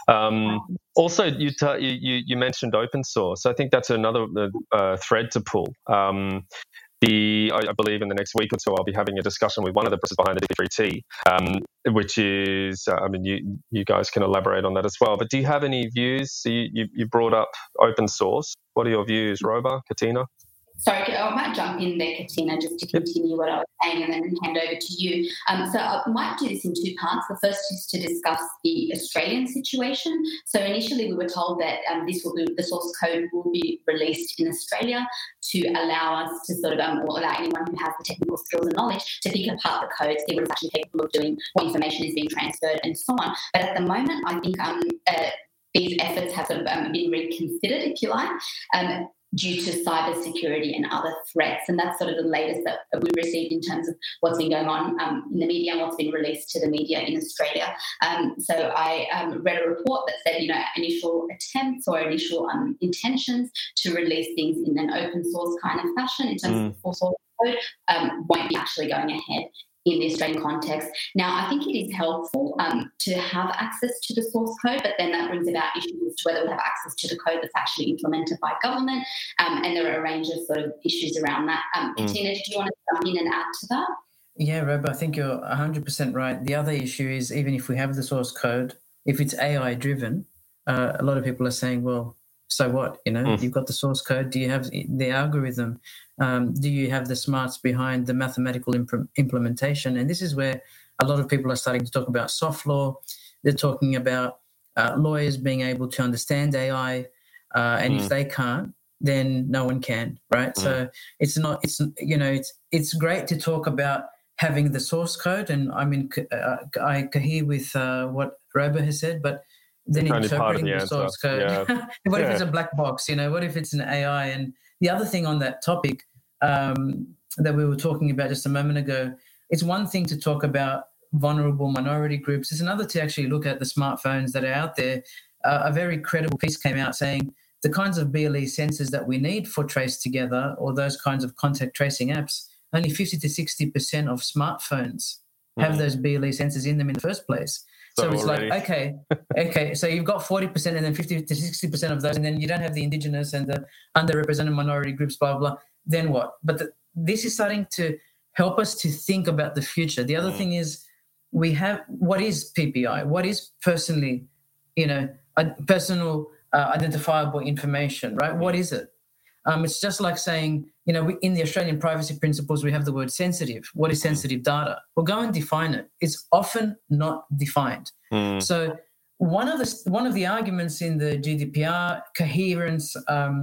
Also, you mentioned open source. I think that's another thread to pull. I believe in the next week or so, I'll be having a discussion with one of the persons behind the DP3T, which is, you guys can elaborate on that as well. But do you have any views? You brought up open source. What are your views, Roba, Katina? Sorry, I might jump in there, Katina, just to continue what I was saying and then hand over to you. So I might do this in two parts. The first is to discuss the Australian situation. So initially we were told that the source code will be released in Australia to allow us to sort of, or allow anyone who has the technical skills and knowledge to pick apart the code, see what it's actually capable of doing, what information is being transferred and so on. But at the moment, I think these efforts have sort of been reconsidered, if you like, due to cybersecurity and other threats. And that's sort of the latest that we received in terms of what's been going on in the media and what's been released to the media in Australia. So I read a report that said, initial attempts or initial intentions to release things in an open source kind of fashion in terms of full source code won't be actually going ahead in the Australian context. Now, I think it is helpful to have access to the source code, but then that brings about issues as to whether we have access to the code that's actually implemented by government, and there are a range of sort of issues around that. Katina, did you want to jump in and add to that? Yeah, Rob, I think you're 100% right. The other issue is even if we have the source code, if it's AI driven, a lot of people are saying, well, so what? You've got the source code. Do you have the algorithm? Do you have the smarts behind the mathematical implementation? And this is where a lot of people are starting to talk about soft law. They're talking about lawyers being able to understand AI, and if they can't, then no one can, right? So it's great to talk about having the source code, and I cohere with what Robo has said, but then interpreting the source code. Yeah. What if it's a black box? What if it's an AI? And the other thing on that topic that we were talking about just a moment ago, it's one thing to talk about vulnerable minority groups. It's another to actually look at the smartphones that are out there. A very credible piece came out saying the kinds of BLE sensors that we need for Trace Together or those kinds of contact tracing apps, only 50 to 60% of smartphones have those BLE sensors in them in the first place. So it's already like, okay, so you've got 40% and then 50 to 60% of those, and then you don't have the indigenous and the underrepresented minority groups, blah, blah, blah. Then what? But this is starting to help us to think about the future. The other thing is we have, what is PPI? What is personal identifiable information, right? What is it? It's just like saying, in the Australian privacy principles, we have the word sensitive. What is sensitive data? Well, go and define it. It's often not defined. So one of the arguments in the GDPR coherence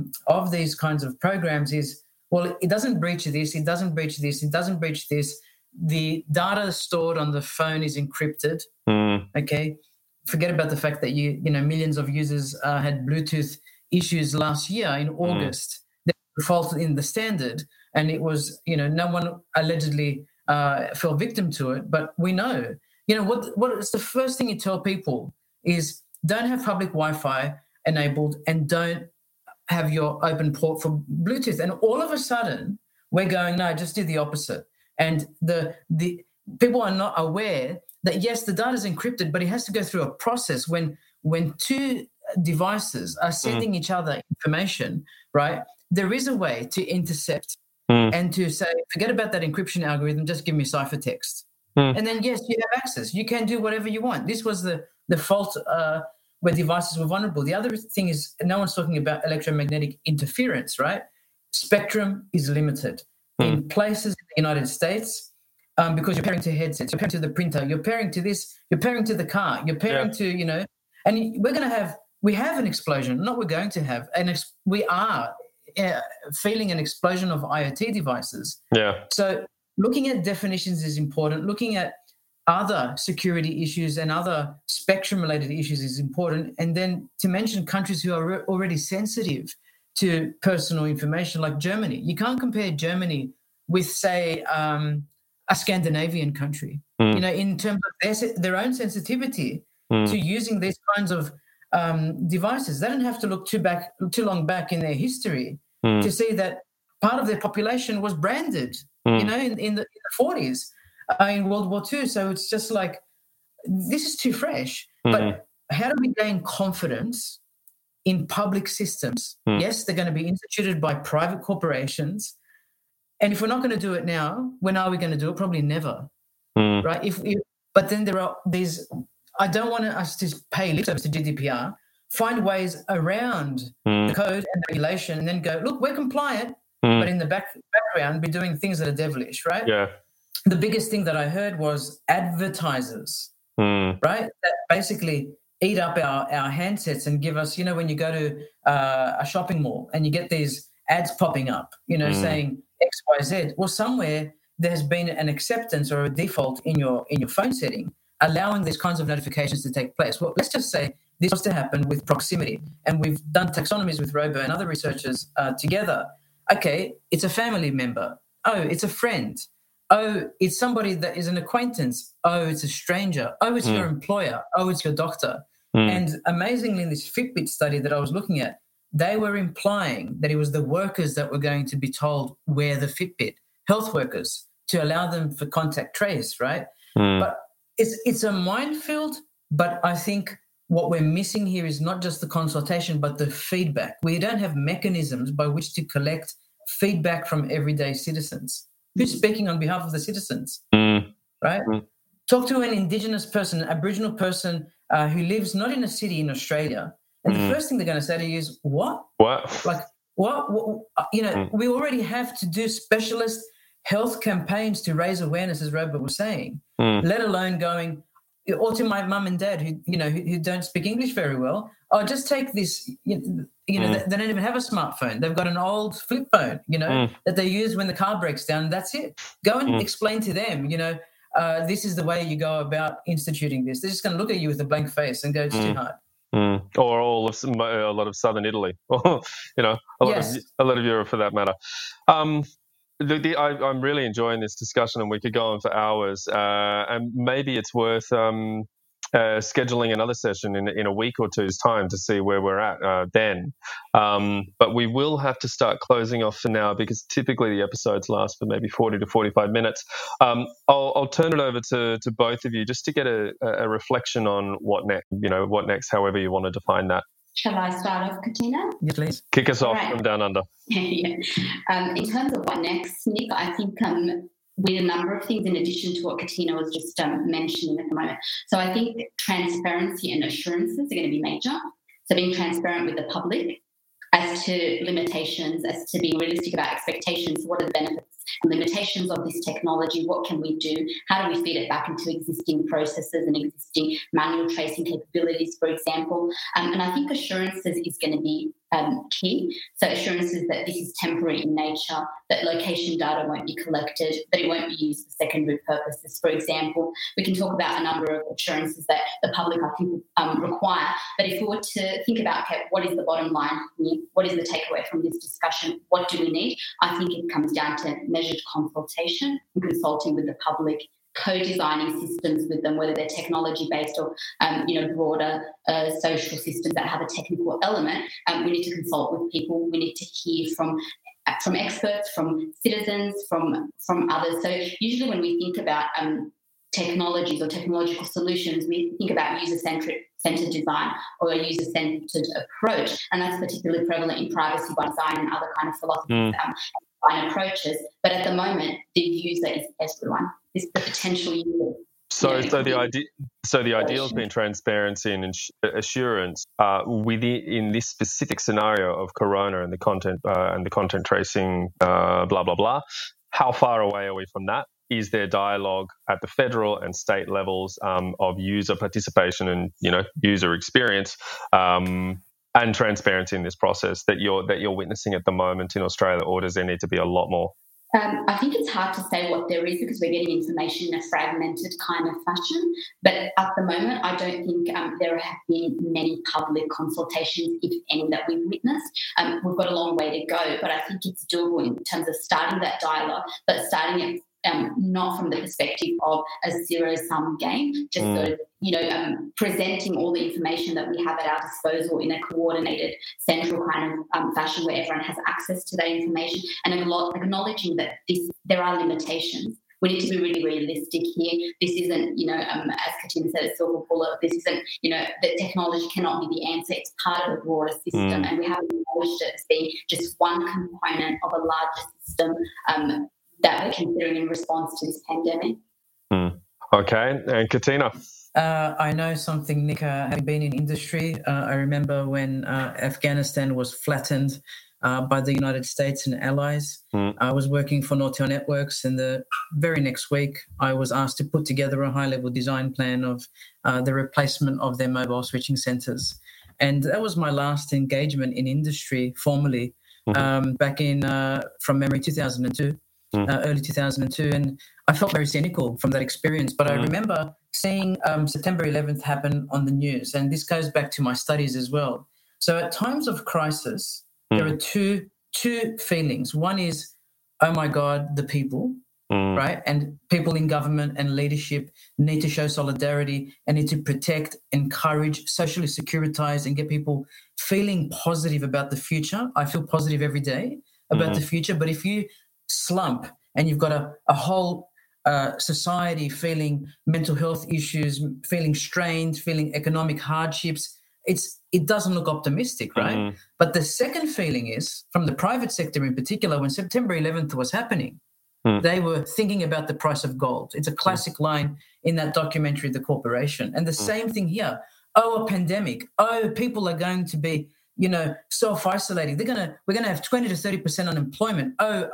of these kinds of programs is, well, it doesn't breach this, it doesn't breach this, it doesn't breach this. The data stored on the phone is encrypted. Okay. Forget about the fact that millions of users had Bluetooth issues last year in August. They defaulted in the standard, and it was no one allegedly fell victim to it. But we know what is the first thing you tell people is don't have public Wi-Fi enabled and don't have your open port for Bluetooth. And all of a sudden we're going, no, just do the opposite. And the people are not aware that, yes, the data is encrypted, but it has to go through a process when two devices are sending each other information, right? There is a way to intercept and to say, forget about that encryption algorithm, just give me ciphertext. And then, yes, you have access. You can do whatever you want. This was the fault where devices were vulnerable. The other thing is no one's talking about electromagnetic interference, right? Spectrum is limited. In places in the United States, because you're pairing to headsets, you're pairing to the printer, you're pairing to this, you're pairing to the car, you're pairing to, and we have an explosion, not we're going to have, we are feeling an explosion of IoT devices. Yeah. So looking at definitions is important. Looking at other security issues and other spectrum-related issues is important. And then to mention countries who are already sensitive to personal information, like Germany. You can't compare Germany with, say, a Scandinavian country, in terms of their own sensitivity to using these kinds of devices. They don't have to look too long back in their history to see that part of their population was branded, in the 40s, in World War II. So it's just like, this is too fresh. But how do we gain confidence in public systems? Yes, they're going to be instituted by private corporations. And if we're not going to do it now, when are we going to do it? Probably never, right? But then there are these, I don't want us to pay lip service to GDPR, find ways around the code and the regulation and then go, look, we're compliant, but in the background, be doing things that are devilish, right? Yeah. The biggest thing that I heard was advertisers, right? That basically eat up our handsets and give us, when you go to a shopping mall and you get these ads popping up, saying X, Y, Z. Well, somewhere there's been an acceptance or a default in your phone setting, allowing these kinds of notifications to take place. Well, let's just say this was to happen with proximity. And we've done taxonomies with Robo and other researchers together. Okay, it's a family member. Oh, it's a friend. Oh, it's somebody that is an acquaintance. Oh, it's a stranger. Oh, it's your employer. Oh, it's your doctor. And amazingly, in this Fitbit study that I was looking at, they were implying that it was the workers that were going to be told wear the Fitbit, health workers, to allow them for contact trace, right? But it's a minefield, but I think what we're missing here is not just the consultation, but the feedback. We don't have mechanisms by which to collect feedback from everyday citizens. Who's speaking on behalf of the citizens, right? Talk to an Indigenous person, Aboriginal person who lives not in a city in Australia, and the first thing they're going to say to you is, what? Like, what? We already have to do specialist health campaigns to raise awareness, as Robert was saying, let alone going, or to my mum and dad who don't speak English very well. Oh, just take this, they don't even have a smartphone. They've got an old flip phone, that they use when the car breaks down, and that's it. Go and explain to them, this is the way you go about instituting this. They're just going to look at you with a blank face and go, it's too hard. Or a lot of southern Italy, or a lot of Europe for that matter. I'm really enjoying this discussion, and we could go on for hours. And maybe it's worth scheduling another session in a week or two's time to see where we're at then. But we will have to start closing off for now, because typically the episodes last for maybe 40 to 45 minutes. I'll turn it over to both of you just to get a reflection on what next, however you want to define that. Shall I start off, Katina? Yeah, please. Kick us off from down under. In terms of what next, Nick, I think with a number of things in addition to what Katina was just mentioning at the moment. So I think transparency and assurances are going to be major. So being transparent with the public as to limitations, as to being realistic about expectations. What are the benefits and limitations of this technology? What can we do? How do we feed it back into existing processes and existing manual tracing capabilities, for example? And I think assurances is going to be key. So assurances that this is temporary in nature, that location data won't be collected, that it won't be used for secondary purposes, for example. We can talk about a number of assurances that the public, I think, require. But if we were to think about, okay, what is the bottom line here? What is the takeaway from this discussion? What do we need? I think it comes down to measured consultation and consulting with the public, co-designing systems with them, whether they're technology-based or, broader social systems that have a technical element. We need to consult with people. We need to hear from experts, from citizens, from others. So usually when we think about technologies or technological solutions, we think about user-centered design or a user-centered approach, and that's particularly prevalent in privacy by design and other kind of philosophies and approaches. But at the moment, the user is everyone. Is the potential user. So the ideal has been transparency and assurance in this specific scenario of Corona and the content tracing, blah blah blah. How far away are we from that? Is there dialogue at the federal and state levels of user participation and user experience and transparency in this process that you're witnessing at the moment in Australia, or does there need to be a lot more? I think it's hard to say what there is because we're getting information in a fragmented kind of fashion. But at the moment, I don't think there have been many public consultations, if any, that we've witnessed. We've got a long way to go, but I think it's doable in terms of starting that dialogue, but starting it not from the perspective of a zero-sum game, just sort of, presenting all the information that we have at our disposal in a coordinated, central kind of fashion where everyone has access to that information, and acknowledging that there are limitations. We need to be really realistic here. This isn't, as Katina said, a silver bullet. This isn't, the technology cannot be the answer. It's part of a broader system, and we haven't acknowledged it as being just one component of a larger system that we're considering in response to this pandemic. Okay. And Katina? I know something, Nick, having been in industry. I remember when Afghanistan was flattened by the United States and allies. I was working for Nortel Networks, and the very next week I was asked to put together a high-level design plan of the replacement of their mobile switching centres. And that was my last engagement in industry formally back in, from memory, 2002. Early 2002, and I felt very cynical from that experience. But I remember seeing September 11th happen on the news, and this goes back to my studies as well. So at times of crisis, there are two feelings. One is, oh my God, the people, right? And people in government and leadership need to show solidarity and need to protect, encourage, socially securitize, and get people feeling positive about the future. I feel positive every day about the future, but if you slump and you've got a whole society feeling mental health issues, feeling strained, feeling economic hardships, it doesn't look optimistic, right? But the second feeling is, from the private sector in particular, when September 11th was happening, They were thinking about the price of gold. It's a classic line in that documentary, The Corporation. And the same thing here. Oh, a pandemic. Oh, people are going to be, self-isolating. We're gonna have 20 to 30% unemployment.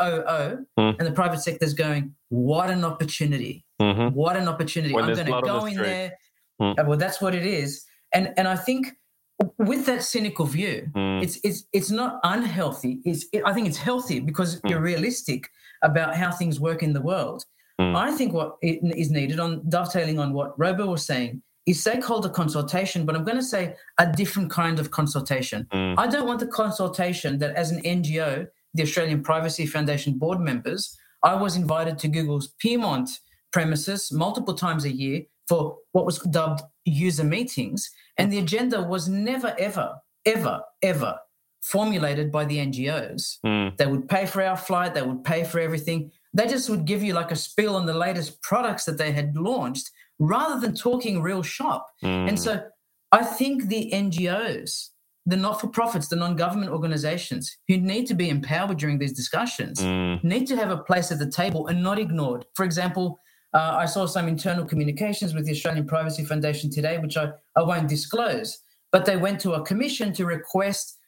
And the private sector's going, what an opportunity. What an opportunity. When I'm gonna go in there. Well, that's what it is. And I think with that cynical view, it's not unhealthy. I think it's healthy because you're realistic about how things work in the world. I think what is needed, on dovetailing on what Robo was saying, is stakeholder consultation, but I'm going to say a different kind of consultation. I don't want the consultation that, as an NGO, the Australian Privacy Foundation board members, I was invited to Google's Piedmont premises multiple times a year for what was dubbed user meetings, and the agenda was never, ever, ever, ever formulated by the NGOs. They would pay for our flight, they would pay for everything. They just would give you like a spiel on the latest products that they had launched rather than talking real shop. And so I think the NGOs, the not-for-profits, the non-government organizations who need to be empowered during these discussions need to have a place at the table and not ignored. For example, I saw some internal communications with the Australian Privacy Foundation today, which I won't disclose, but they went to a commission to request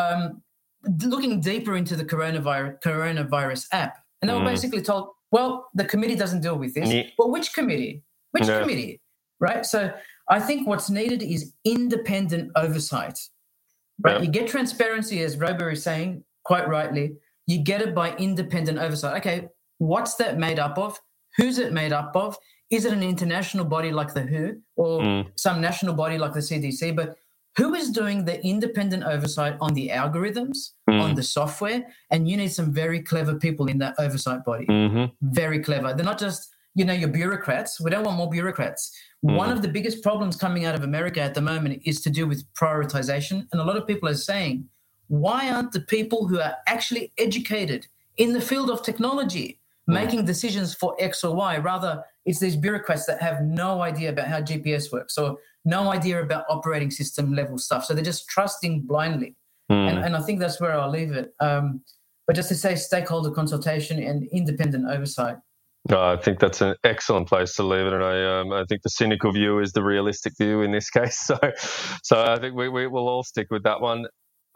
looking deeper into the coronavirus app. And they were basically told, well, the committee doesn't deal with this. Well, which committee? Which committee? Right? So I think what's needed is independent oversight. Right? You get transparency, as Robo is saying, quite rightly. You get it by independent oversight. Okay, what's that made up of? Who's it made up of? Is it an international body like the WHO or some national body like the CDC? But who is doing the independent oversight on the algorithms, on the software? And you need some very clever people in that oversight body. Very clever. They're not just, your bureaucrats. We don't want more bureaucrats. One of the biggest problems coming out of America at the moment is to do with prioritization. And a lot of people are saying, why aren't the people who are actually educated in the field of technology making decisions for X or Y? Rather, it's these bureaucrats that have no idea about how GPS works or no idea about operating system level stuff. So they're just trusting blindly. And I think that's where I'll leave it. But just to say stakeholder consultation and independent oversight. I think that's an excellent place to leave it, and I think the cynical view is the realistic view in this case. So I think we will all stick with that one.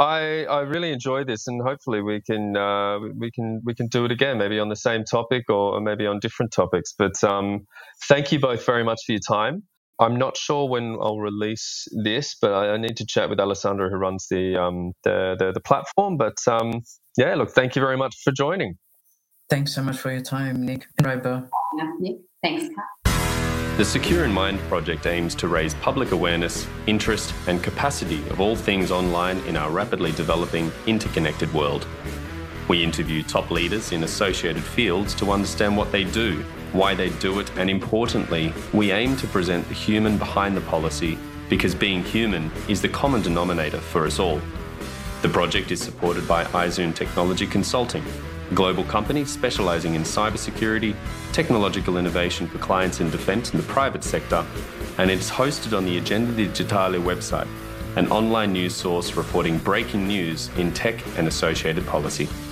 I really enjoy this, and hopefully we can do it again, maybe on the same topic or maybe on different topics. But thank you both very much for your time. I'm not sure when I'll release this, but I need to chat with Alessandra, who runs the platform. But look, thank you very much for joining. Thanks so much for your time, Nick and Robo. Nick. Thanks, Kat. The Secure in Mind project aims to raise public awareness, interest, and capacity of all things online in our rapidly developing, interconnected world. We interview top leaders in associated fields to understand what they do, why they do it, and importantly, we aim to present the human behind the policy, because being human is the common denominator for us all. The project is supported by iZoom Technology Consulting, a global company specialising in cybersecurity, technological innovation for clients in defence and the private sector, and it's hosted on the Agenda Digitale website, an online news source reporting breaking news in tech and associated policy.